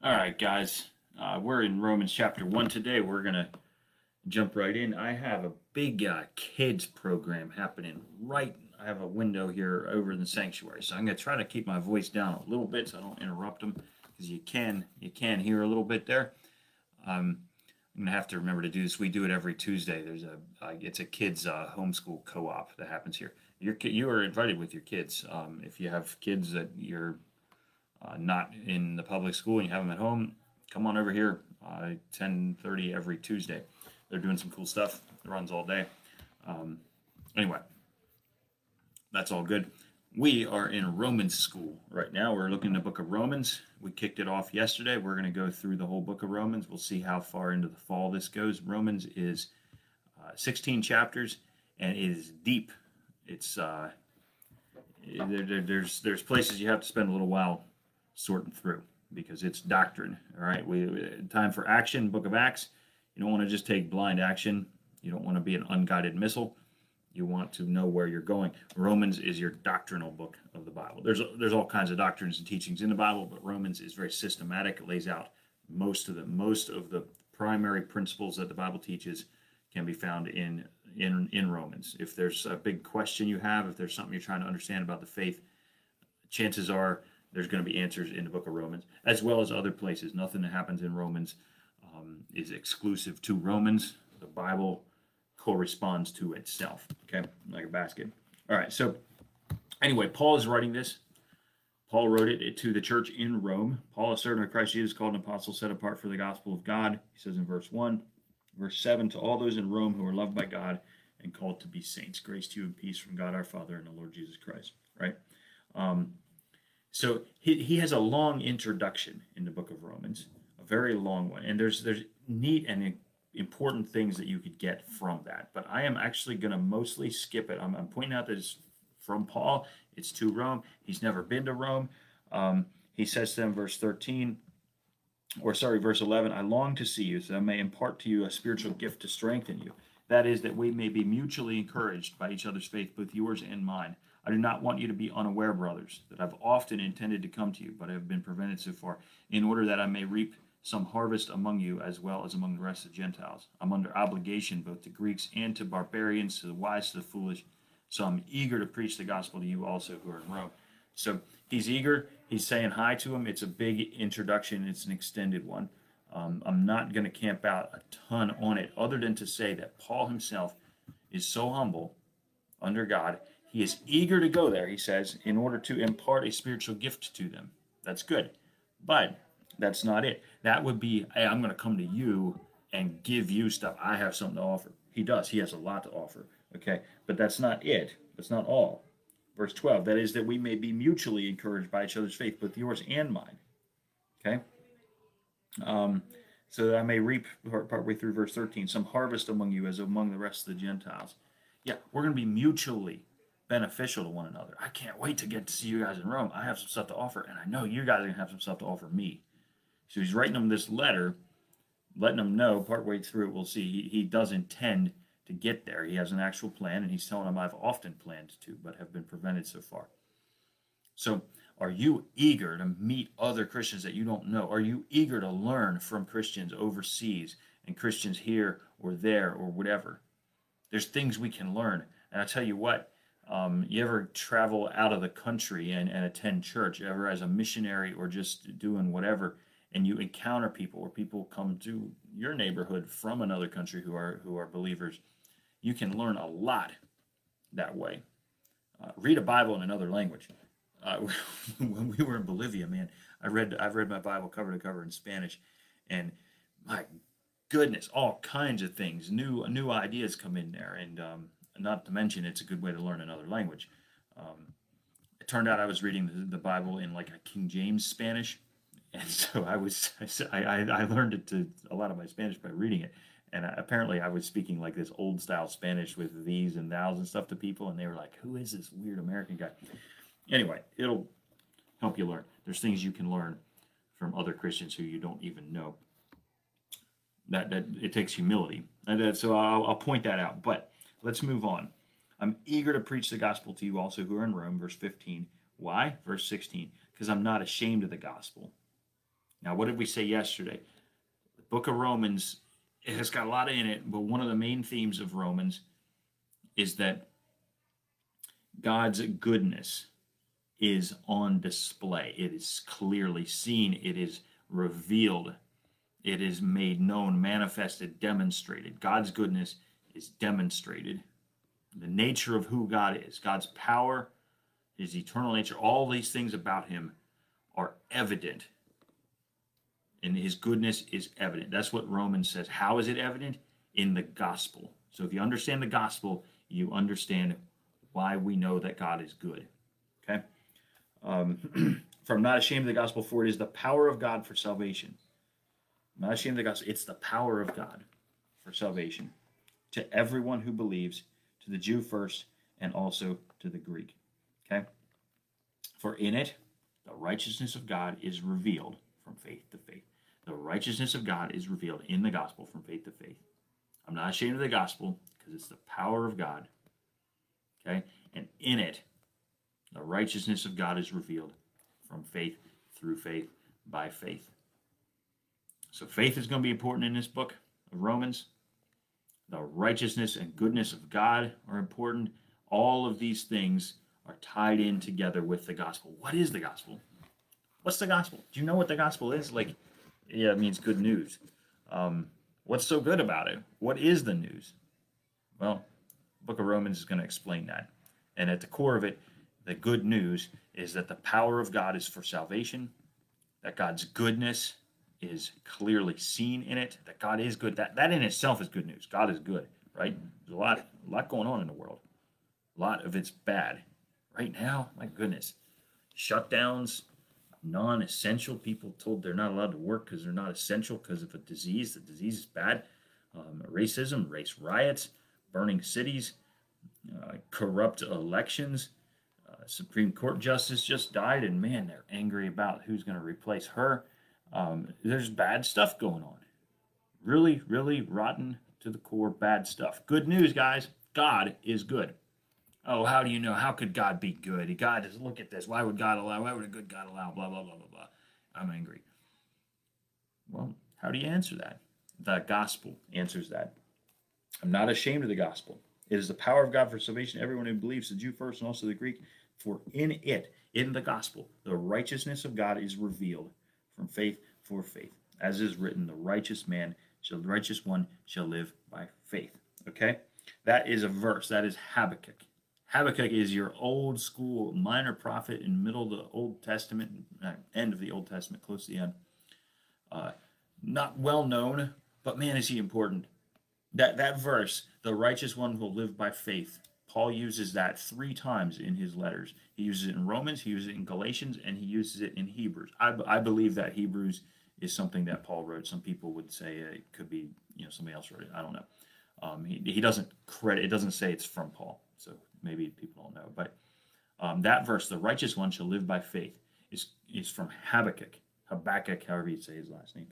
All right, guys. We're in Romans chapter 1 today. We're going to jump right in. I have a big kids program happening right. I have a window here over in the sanctuary. So I'm going to try to keep my voice down a little bit so I don't interrupt them because you can hear a little bit there. I'm going to have to remember to do this. We do it every Tuesday. It's a kids homeschool co-op that happens here. You are invited with your kids. If you have kids that you're not in the public school and you have them at home, come on over here. 10:30 every Tuesday. They're doing some cool stuff. It runs all day. Um, anyway, that's all good. We are in Romans school right now. We're looking at the book of Romans. We kicked it off yesterday. We're going to go through the whole book of Romans. We'll see how far into the fall this goes. Romans is 16 chapters and it is deep. It's there's places you have to spend a little while sorting through because it's doctrine. All right, time for action. Book of Acts. You don't want to just take blind action. You don't want to be an unguided missile. You want to know where you're going. Romans is your doctrinal book of the Bible. There's all kinds of doctrines and teachings in the Bible, but Romans is very systematic. It lays out most of the primary principles that the Bible teaches can be found in Romans. If there's a big question you have, if there's something you're trying to understand about the faith, chances are there's going to be answers in the book of Romans, as well as other places. Nothing that happens in Romans is exclusive to Romans. The Bible corresponds to itself, okay, like a basket. All right, so anyway, Paul is writing this. Paul wrote it to the church in Rome. Paul, a servant of Christ Jesus, called an apostle, set apart for the gospel of God. He says in verse 1, verse 7, to all those in Rome who are loved by God and called to be saints. Grace to you and peace from God our Father and the Lord Jesus Christ, right? So he has a long introduction in the book of Romans, a very long one. And there's neat and important things that you could get from that. But I am actually going to mostly skip it. I'm pointing out that it's from Paul. It's to Rome. He's never been to Rome. He says to them, verse 11, I long to see you so that I may impart to you a spiritual gift to strengthen you. That is, that we may be mutually encouraged by each other's faith, both yours and mine. I do not want you to be unaware, brothers, that I've often intended to come to you, but have been prevented so far, in order that I may reap some harvest among you as well as among the rest of the Gentiles. I'm under obligation both to Greeks and to barbarians, to the wise, to the foolish. So I'm eager to preach the gospel to you also who are in Rome. So he's eager. He's saying hi to him. It's a big introduction. It's an extended one. I'm not going to camp out a ton on it other than to say that Paul himself is so humble under God. He is eager to go there, he says, in order to impart a spiritual gift to them. That's good. But that's not it. That would be, hey, I'm going to come to you and give you stuff. I have something to offer. He does. He has a lot to offer. Okay. But that's not it. That's not all. Verse 12, that is, that we may be mutually encouraged by each other's faith, both yours and mine. Okay. So that I may reap, partway through verse 13, some harvest among you as among the rest of the Gentiles. Yeah, we're going to be mutually beneficial to one another. I can't wait to get to see you guys in Rome. I have some stuff to offer, and I know you guys are going to have some stuff to offer me. So he's writing them this letter, letting them know partway through it, we'll see, he does intend to get there. He has an actual plan, and he's telling them I've often planned to, but have been prevented so far. So are you eager to meet other Christians that you don't know? Are you eager to learn from Christians overseas and Christians here or there or whatever? There's things we can learn. And I tell you what, you ever travel out of the country and attend church, ever as a missionary or just doing whatever, and you encounter people or people come to your neighborhood from another country who are believers, you can learn a lot that way. Read a Bible in another language. When we were in Bolivia, man, I've read my Bible cover to cover in Spanish, and my goodness, all kinds of things, new ideas come in there, and not to mention it's a good way to learn another language. It turned out I was reading the Bible in like a King James Spanish, and so I learned a lot of my Spanish by reading it, and apparently I was speaking like this old style Spanish with these and thous and stuff to people, and they were like, "Who is this weird American guy?" Anyway, it'll help you learn. There's things you can learn from other Christians who you don't even know. That it takes humility, and so I'll point that out. But let's move on. I'm eager to preach the gospel to you also who are in Rome, verse 15. Why? Verse 16. Because I'm not ashamed of the gospel. Now, what did we say yesterday? The book of Romans, it has got a lot in it, but one of the main themes of Romans is that God's goodness is on display. It is clearly seen. It is revealed. It is made known, manifested, demonstrated. God's goodness is demonstrated. The nature of who God is, God's power, his eternal nature, all these things about him are evident. And his goodness is evident. That's what Romans says. How is it evident? In the gospel. So if you understand the gospel, you understand why we know that God is good. Okay? For I'm not ashamed of the gospel, for it is the power of God for salvation. I'm not ashamed of the gospel. It's the power of God for salvation to everyone who believes, to the Jew first, and also to the Greek. Okay? For in it, the righteousness of God is revealed from faith to faith. The righteousness of God is revealed in the gospel from faith to faith. I'm not ashamed of the gospel because it's the power of God. Okay? And in it, the righteousness of God is revealed from faith through faith by faith. So faith is going to be important in this book of Romans. The righteousness and goodness of God are important. All of these things are tied in together with the gospel. What is the gospel? What's the gospel? Do you know what the gospel is? Yeah, it means good news. What's so good about it? What is the news? Well, the book of Romans is going to explain that. And at the core of it, the good news is that the power of God is for salvation, that God's goodness is clearly seen in it, that God is good. That in itself is good news. God is good, right? There's a lot going on in the world. A lot of it's bad. Right now, my goodness, shutdowns, non-essential people told they're not allowed to work because they're not essential because of a disease. The disease is bad. Racism, race riots, burning cities, corrupt elections. Supreme Court justice just died, and man, they're angry about who's going to replace her. There's bad stuff going on. Really, really rotten to the core, bad stuff. Good news, guys. God is good. Oh, how do you know? How could God be good? God is, look at this. Why would God allow? Why would a good God allow? Blah, blah, blah, blah, blah. I'm angry. Well, how do you answer that? The gospel answers that. I'm not ashamed of the gospel. It is the power of God for salvation. Everyone who believes, the Jew first and also the Greek. For in it, in the gospel, the righteousness of God is revealed from faith for faith. As is written, the righteous one shall live by faith. Okay? That is a verse. That is Habakkuk. Habakkuk is your old school minor prophet in the middle of the Old Testament, end of the Old Testament, close to the end. Not well known, but man, is he important. That verse, the righteous one will live by faith. Paul uses that 3 times in his letters. He uses it in Romans, he uses it in Galatians, and he uses it in Hebrews. I believe that Hebrews is something that Paul wrote. Some people would say it could be, somebody else wrote it. I don't know. He doesn't credit. It doesn't say it's from Paul, so maybe people don't know. But that verse, the righteous one shall live by faith, is from Habakkuk, however you say his last name.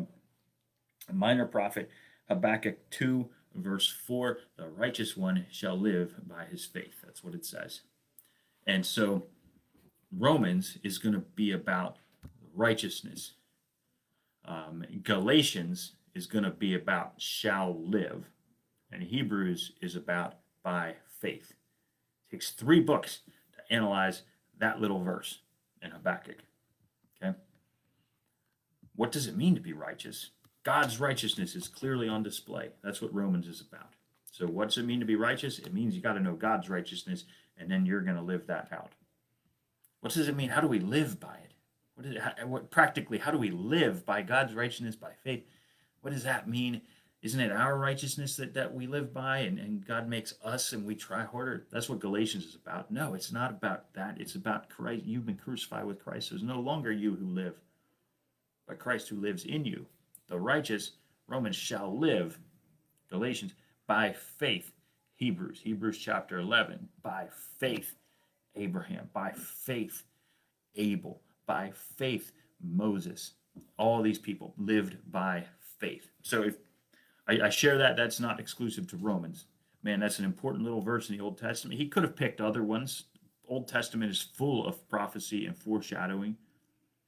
A minor prophet, Habakkuk 2, verse 4, the righteous one shall live by his faith. That's what it says. And so Romans is going to be about righteousness. Galatians is going to be about shall live. And Hebrews is about by faith. It takes 3 books to analyze that little verse in Habakkuk. Okay? What does it mean to be righteous? God's righteousness is clearly on display. That's what Romans is about. So what does it mean to be righteous? It means you got to know God's righteousness, and then you're going to live that out. What does it mean? How do we live by it? Practically, how do we live by God's righteousness by faith? What does that mean? Isn't it our righteousness that we live by, and God makes us and we try harder? That's what Galatians is about. No, it's not about that. It's about Christ. You've been crucified with Christ. So it's no longer you who live, but Christ who lives in you. The righteous, Romans, shall live, Galatians, by faith. Hebrews chapter 11, by faith, Abraham, by faith, Abel, by faith, Moses. All these people lived by faith. So if I share that's not exclusive to Romans. Man, that's an important little verse in the Old Testament. He could have picked other ones. Old Testament is full of prophecy and foreshadowing.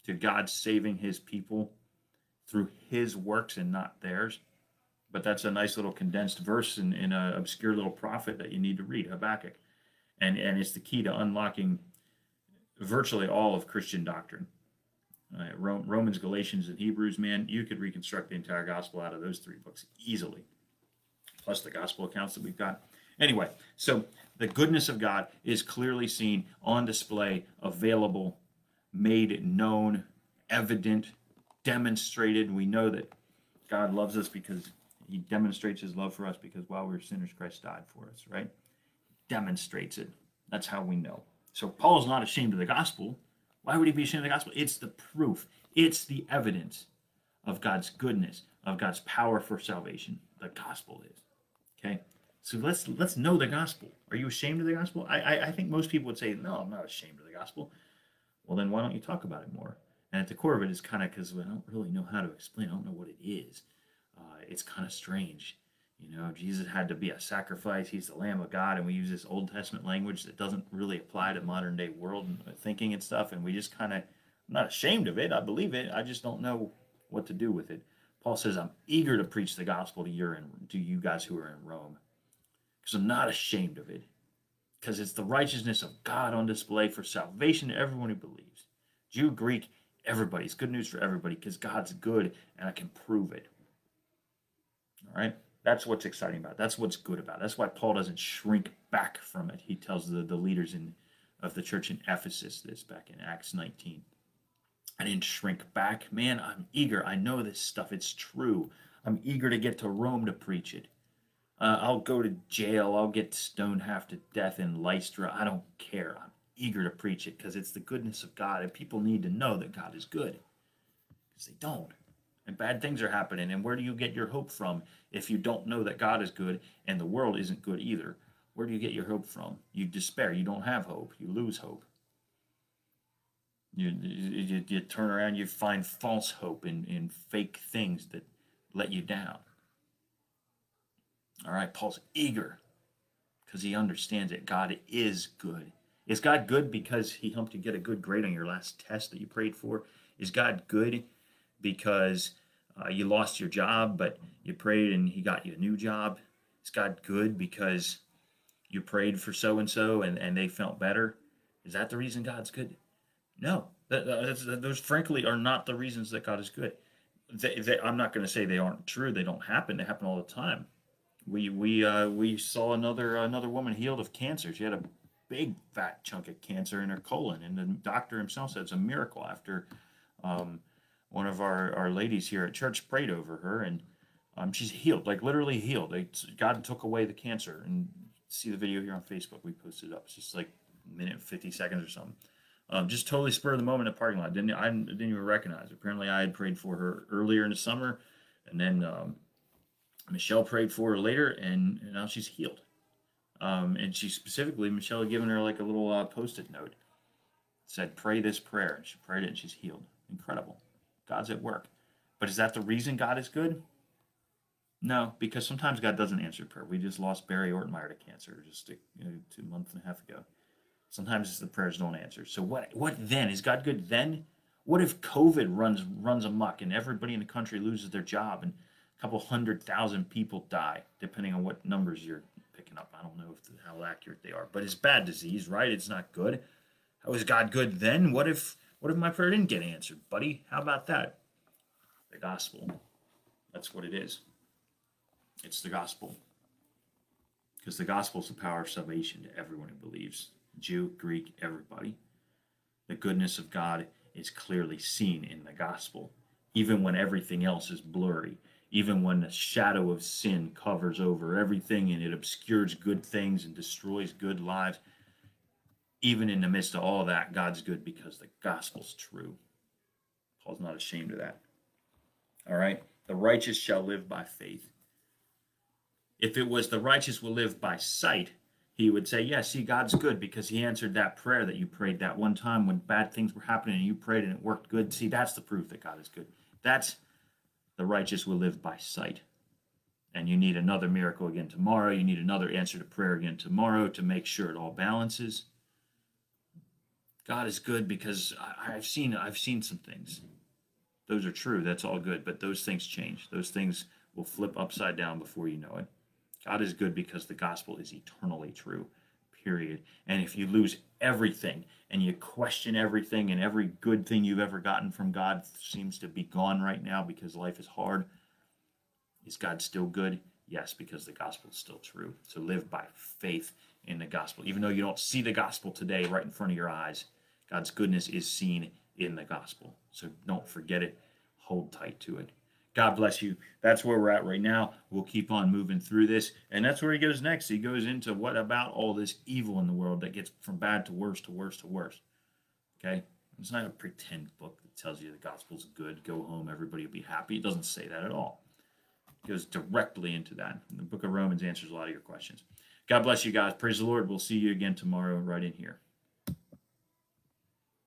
to God saving his people through his works and not theirs. But that's a nice little condensed verse in an obscure little prophet that you need to read, Habakkuk. And it's the key to unlocking virtually all of Christian doctrine. Romans, Galatians, and Hebrews, man, you could reconstruct the entire gospel out of those three books easily, plus the gospel accounts that we've got. Anyway, so the goodness of God is clearly seen, on display, available, made known, evident, demonstrated. We know that God loves us because he demonstrates his love for us, because while we were sinners, Christ died for us, right? Demonstrates it. That's how we know. So Paul's not ashamed of the gospel. Why would he be ashamed of the gospel? It's the proof. It's the evidence of God's goodness, of God's power for salvation. The gospel is. Okay? So let's know the gospel. Are you ashamed of the gospel? I think most people would say, no, I'm not ashamed of the gospel. Well, then why don't you talk about it more? And at the core of it is kind of because I don't really know how to explain. I don't know what it is. It's kind of strange. You know, Jesus had to be a sacrifice. He's the Lamb of God, and we use this Old Testament language that doesn't really apply to modern day world thinking and stuff, and we just kind of, I'm not ashamed of it. I believe it. I just don't know what to do with it. Paul says, I'm eager to preach the gospel to you guys who are in Rome, because I'm not ashamed of it, because it's the righteousness of God on display for salvation to everyone who believes. Jew, Greek, everybody. It's good news for everybody, because God's good, and I can prove it. All right? That's what's exciting about it. That's what's good about it. That's why Paul doesn't shrink back from it. He tells the leaders of the church in Ephesus this back in Acts 19. I didn't shrink back. Man, I'm eager. I know this stuff. It's true. I'm eager to get to Rome to preach it. I'll go to jail. I'll get stoned half to death in Lystra. I don't care. I'm eager to preach it because it's the goodness of God, and people need to know that God is good, because they don't. And bad things are happening. And where do you get your hope from if you don't know that God is good and the world isn't good either? Where do you get your hope from? You despair. You don't have hope. You lose hope. You turn around, you find false hope in fake things that let you down. All right, Paul's eager because he understands that God is good. Is God good because he helped you get a good grade on your last test that you prayed for? Is God good because you lost your job, but you prayed and he got you a new job? Is God good because you prayed for so-and-so and they felt better? Is that the reason God's good? No. Those, frankly, are not the reasons that God is good. I'm not going to say they aren't true. They don't happen. They happen all the time. We saw another woman healed of cancer. She had a big fat chunk of cancer in her colon, and the doctor himself said it's a miracle after one of our ladies here at church prayed over her, and she's healed, like literally healed. God took away the cancer. And see the video here on Facebook. We posted it up. It's just like a minute and 50 seconds or something. Just totally spur of the moment in the parking lot. I didn't even recognize her. Apparently, I had prayed for her earlier in the summer, and then Michelle prayed for her later, and now she's healed. And she specifically, Michelle had given her like a little post-it note. It said, pray this prayer. And she prayed it, and she's healed. Incredible. God's at work. But is that the reason God is good? No, because sometimes God doesn't answer prayer. We just lost Barry Ortmeyer to cancer just 2 months and a half ago. Sometimes the prayers don't answer. So what then? Is God good then? What if COVID runs amok and everybody in the country loses their job and a couple 100,000 people die, depending on what numbers you're picking up? I don't know how accurate they are, but it's bad disease, right? It's not good. How is God good then? What if my prayer didn't get answered, buddy? How about that? The gospel. That's what it is. It's the gospel. Because the gospel is the power of salvation to everyone who believes. Jew, Greek, everybody. The goodness of God is clearly seen in the gospel, even when everything else is blurry, even when the shadow of sin covers over everything and it obscures good things and destroys good lives. Even in the midst of all that, God's good because the gospel's true. Paul's not ashamed of that. All right? The righteous shall live by faith. If it was the righteous will live by sight, he would say, yeah, see, God's good because he answered that prayer that you prayed that one time when bad things were happening and you prayed and it worked good. See, that's the proof that God is good. That's the righteous will live by sight. And you need another miracle again tomorrow. You need another answer to prayer again tomorrow to make sure it all balances. God is good because I've seen some things. Those are true. That's all good. But those things change. Those things will flip upside down before you know it. God is good because the gospel is eternally true, period. And if you lose everything and you question everything and every good thing you've ever gotten from God seems to be gone right now because life is hard, is God still good? Yes, because the gospel is still true. So live by faith in the gospel. Even though you don't see the gospel today right in front of your eyes, God's goodness is seen in the gospel. So don't forget it. Hold tight to it. God bless you. That's where we're at right now. We'll keep on moving through this. And that's where he goes next. He goes into what about all this evil in the world that gets from bad to worse to worse to worse. Okay? It's not a pretend book that tells you the gospel's good. Go home, everybody will be happy. It doesn't say that at all. It goes directly into that. And the book of Romans answers a lot of your questions. God bless you guys. Praise the Lord. We'll see you again tomorrow right in here.